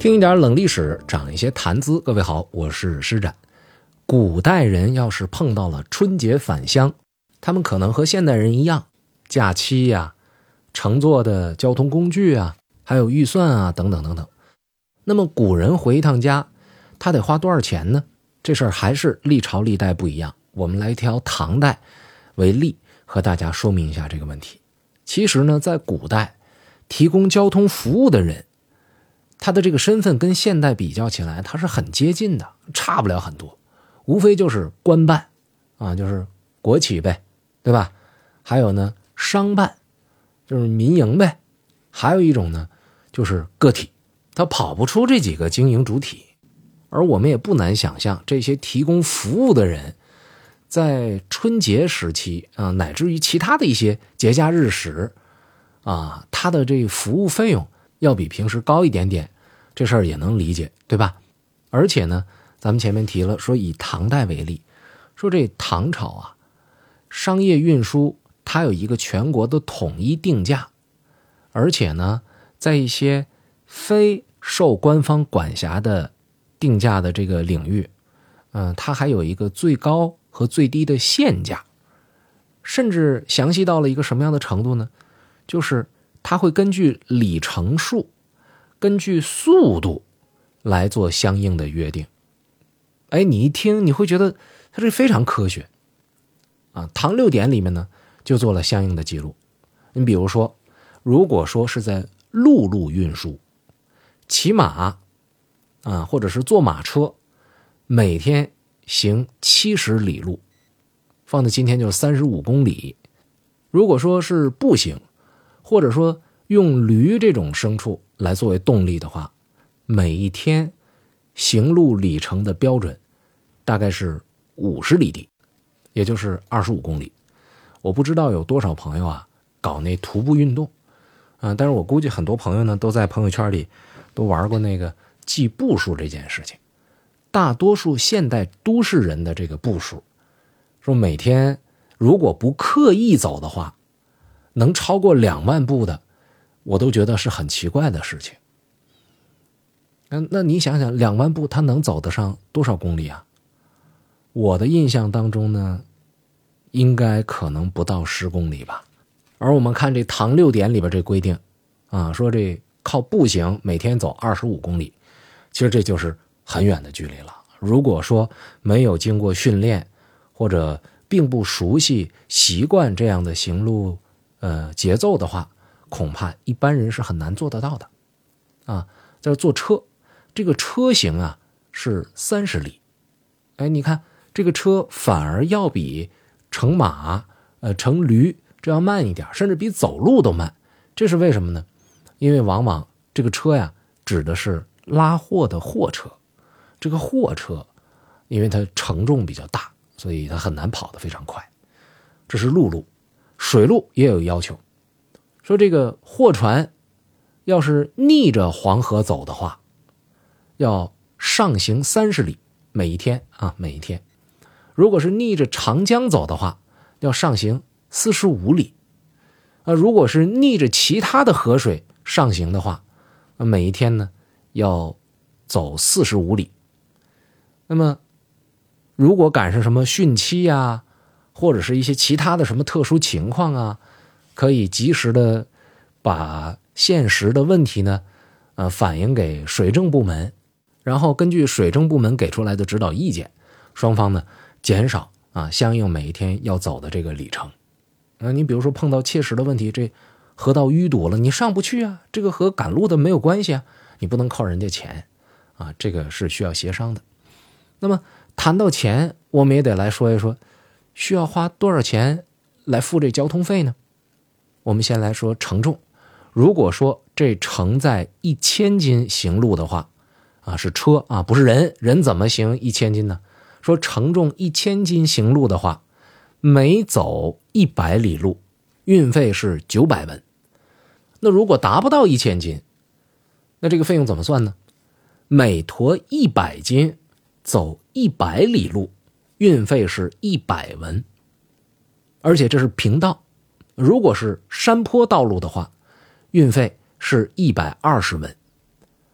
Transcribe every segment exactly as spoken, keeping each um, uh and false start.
听一点冷历史，长一些谈资。各位好，我是施展。古代人要是碰到了春节返乡，他们可能和现代人一样，假期呀、乘坐的交通工具啊，还有预算啊，等等等等。那么古人回一趟家，他得花多少钱呢？这事儿还是历朝历代不一样。我们来挑唐代为例，和大家说明一下这个问题。其实呢，在古代提供交通服务的人，他的这个身份跟现代比较起来，他是很接近的，差不了很多，无非就是官办啊，就是国企呗，对吧？还有呢，商办，就是民营呗。还有一种呢，就是个体，他跑不出这几个经营主体。而我们也不难想象，这些提供服务的人，在春节时期啊，乃至于其他的一些节假日时啊，他的这服务费用要比平时高一点点，这事儿也能理解，对吧？而且呢，咱们前面提了，说以唐代为例，说这唐朝啊，商业运输它有一个全国的统一定价，而且呢，在一些非受官方管辖的定价的这个领域，嗯、呃，它还有一个最高和最低的限价，甚至详细到了一个什么样的程度呢？就是它会根据里程数，根据速度来做相应的约定。哎，你一听你会觉得它这非常科学啊。唐六典里面呢就做了相应的记录。你比如说，如果说是在陆路运输，骑马啊，或者是坐马车，每天行七十里路，放在今天就是三十五公里。如果说是步行，或者说用驴这种牲畜来作为动力的话，每一天行路里程的标准大概是五十里地，也就是二十五公里。我不知道有多少朋友啊搞那徒步运动啊、呃，但是我估计很多朋友呢都在朋友圈里都玩过那个记步数这件事情。大多数现代都市人的这个步数，说每天如果不刻意走的话，能超过两万步的，我都觉得是很奇怪的事情。那那你想想，两万步他能走得上多少公里啊？我的印象当中呢，应该可能不到十公里吧。而我们看这唐六典里边这规定啊，说这靠步行每天走二十五公里，其实这就是很远的距离了。如果说没有经过训练，或者并不熟悉习惯这样的行路呃节奏的话，恐怕一般人是很难做得到的啊。在坐车，这个车型啊是三十里，哎，你看这个车反而要比乘马呃乘驴这要慢一点，甚至比走路都慢。这是为什么呢？因为往往这个车呀指的是拉货的货车，这个货车因为它承重比较大，所以它很难跑得非常快。这是陆路。水路也有要求，说这个货船要是逆着黄河走的话，要上行三十里，每一天啊，每一天。如果是逆着长江走的话，要上行四十五里。啊，如果是逆着其他的河水上行的话，每一天呢要走四十五里。那么，如果赶上什么汛期呀，或者是一些其他的什么特殊情况啊，可以及时的把现实的问题呢，呃，反映给水政部门，然后根据水政部门给出来的指导意见，双方呢减少啊相应每一天要走的这个里程。啊，你比如说碰到切实的问题，这河道淤堵了，你上不去啊，这个和赶路的没有关系啊，你不能靠人家钱啊，这个是需要协商的。那么谈到钱，我们也得来说一说，需要花多少钱来付这交通费呢？我们先来说承重。如果说这承载一千斤行路的话，啊是车啊，不是人，人怎么行一千斤呢？说承重一千斤行路的话，每走一百里路，运费是九百文。那如果达不到一千斤，那这个费用怎么算呢？每驮一百斤，走一百里路，运费是一百文。而且这是平道，如果是山坡道路的话，运费是一百二十文。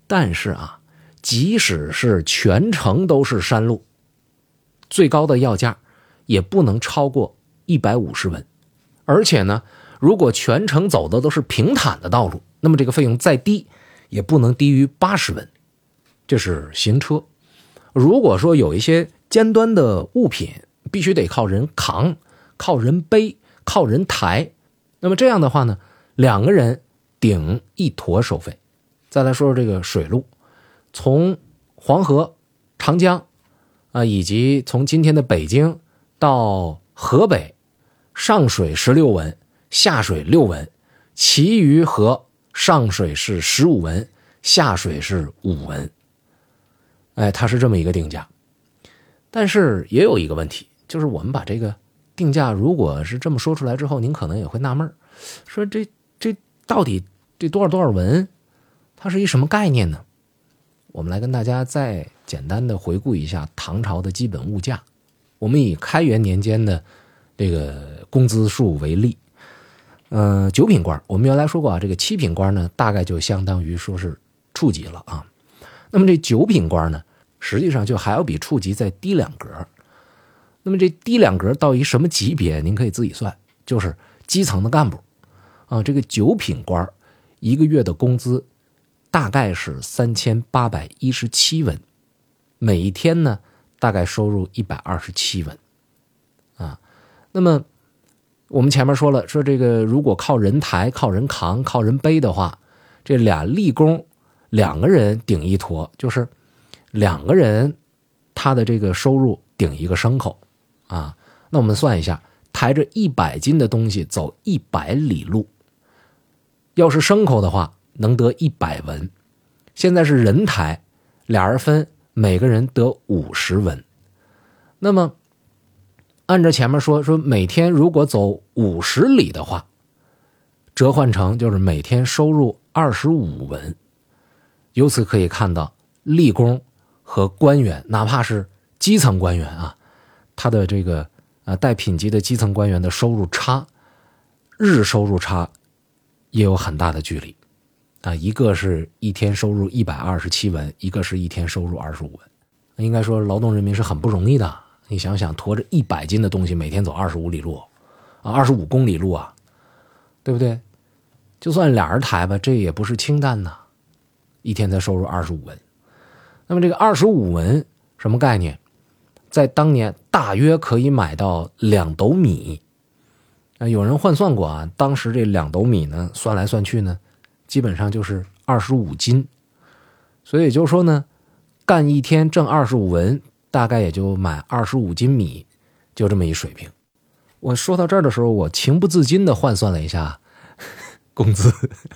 但是啊，即使是全程都是山路，最高的要价也不能超过一百五十文。而且呢，如果全程走的都是平坦的道路，那么这个费用再低也不能低于八十文。这是行车。如果说有一些尖端的物品必须得靠人扛、靠人背、靠人抬，那么这样的话呢，两个人顶一坨收费。再来说说这个水路，从黄河、长江啊，以及从今天的北京到河北，上水十六文，下水六文，其余河上水是十五文，下水是五文。哎，它是这么一个定价。但是也有一个问题，就是我们把这个定价如果是这么说出来之后，您可能也会纳闷，说这这到底这多少多少文，它是一什么概念呢？我们来跟大家再简单的回顾一下唐朝的基本物价。我们以开元年间的这个工资数为例，呃，九品官，我们原来说过啊，这个七品官呢，大概就相当于说是处级了啊。那么这九品官呢，实际上就还要比处级再低两格。那么这低两格到一什么级别，您可以自己算，就是基层的干部啊。这个九品官一个月的工资大概是三千八百一十七文，每一天呢大概收入一百二十七文啊。那么我们前面说了，说这个如果靠人抬、靠人扛、靠人背的话，这俩力工两个人顶一坨，就是两个人他的这个收入顶一个牲口啊。那我们算一下，抬着一百斤的东西走一百里路，要是牲口的话能得一百文。现在是人抬，俩人分，每个人得五十文。那么按照前面说，说每天如果走五十里的话，折换成就是每天收入二十五文。由此可以看到，吏工和官员，哪怕是基层官员啊，他的这个呃带品级的基层官员的收入差，日收入差也有很大的距离啊。一个是一天收入一百二十七文，一个是一天收入二十五文。应该说劳动人民是很不容易的。你想想，驮着一百斤的东西，每天走二十五里路啊，二十五公里路啊，对不对？就算俩人抬吧，这也不是轻担呐。一天才收入二十五文。那么这个二十五文什么概念？在当年大约可以买到两斗米。啊，有人换算过啊，当时这两斗米呢，算来算去呢，基本上就是二十五斤。所以也就是说呢，干一天挣二十五文，大概也就买二十五斤米，就这么一水平。我说到这儿的时候，我情不自禁的换算了一下工资。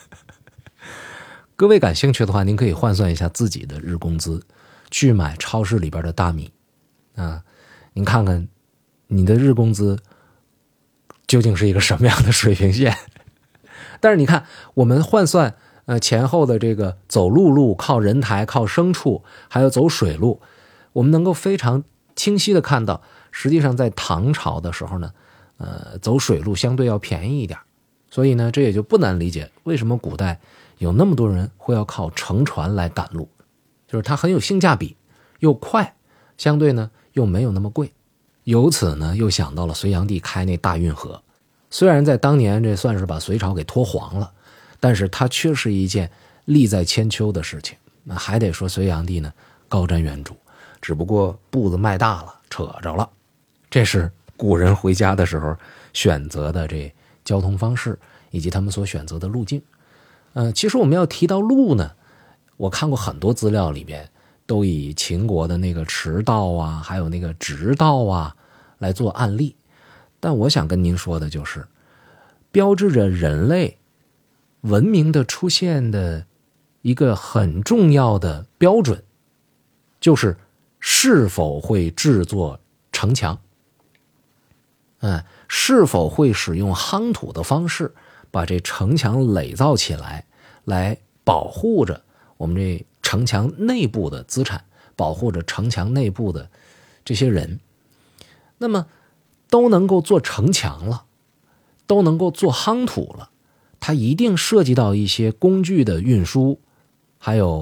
各位感兴趣的话，您可以换算一下自己的日工资，去买超市里边的大米啊，您看看你的日工资究竟是一个什么样的水平线。但是你看，我们换算呃前后的这个走陆路、靠人抬、靠牲畜，还有走水路，我们能够非常清晰的看到，实际上在唐朝的时候呢，呃，走水路相对要便宜一点。所以呢，这也就不难理解为什么古代有那么多人会要靠乘船来赶路，就是它很有性价比，又快，相对呢又没有那么贵。由此呢，又想到了隋炀帝开那大运河。虽然在当年这算是把隋朝给拖黄了，但是它却是一件利在千秋的事情。那还得说隋炀帝呢高瞻远瞩，只不过步子迈大了，扯着了。这是古人回家的时候选择的这交通方式，以及他们所选择的路径。呃，其实我们要提到路呢，我看过很多资料里边都以秦国的那个驰道啊，还有那个直道啊来做案例。但我想跟您说的就是，标志着人类文明的出现的一个很重要的标准，就是是否会制作城墙，嗯，是否会使用夯土的方式把这城墙垒造起来，来保护着我们这城墙内部的资产，保护着城墙内部的这些人。那么都能够做城墙了，都能够做夯土了，它一定涉及到一些工具的运输，还有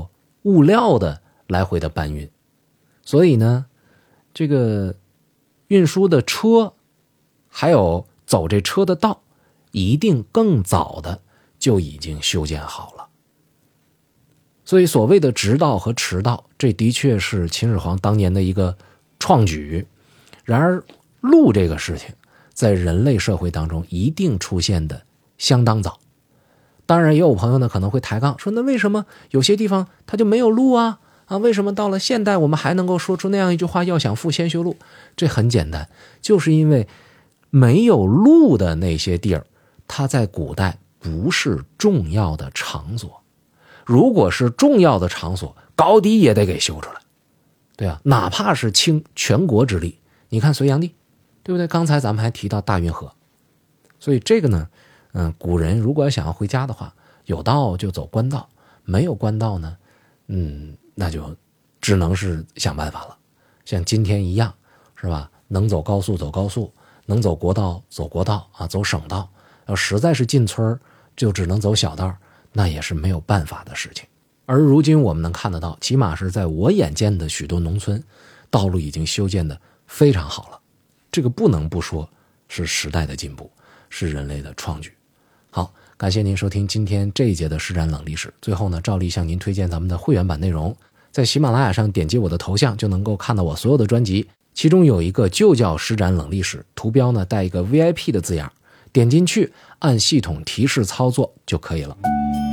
物料的来回的搬运。所以呢，这个运输的车还有走这车的道一定更早的就已经修建好了。所以所谓的直道和驰道，这的确是秦始皇当年的一个创举。然而路这个事情在人类社会当中一定出现的相当早。当然也有朋友呢可能会抬杠说，那为什么有些地方它就没有路啊？啊，为什么到了现代我们还能够说出那样一句话，要想富先修路？这很简单，就是因为没有路的那些地儿，它在古代不是重要的场所。如果是重要的场所，高低也得给修出来。对啊，哪怕是倾全国之力，你看隋炀帝，对不对？刚才咱们还提到大运河。所以这个呢，嗯，古人如果想要回家的话，有道就走官道，没有官道呢，嗯，那就只能是想办法了。像今天一样，是吧？能走高速走高速，能走国道走国道啊，走省道。要实在是进村就只能走小道，那也是没有办法的事情。而如今我们能看得到，起码是在我眼见的许多农村，道路已经修建的非常好了。这个不能不说是时代的进步，是人类的创举。好，感谢您收听今天这一节的施展冷历史。最后呢，照例向您推荐咱们的会员版内容，在喜马拉雅上点击我的头像就能够看到我所有的专辑，其中有一个就叫施展冷历史，图标呢带一个 V I P 的字样，点进去按系统提示操作就可以了。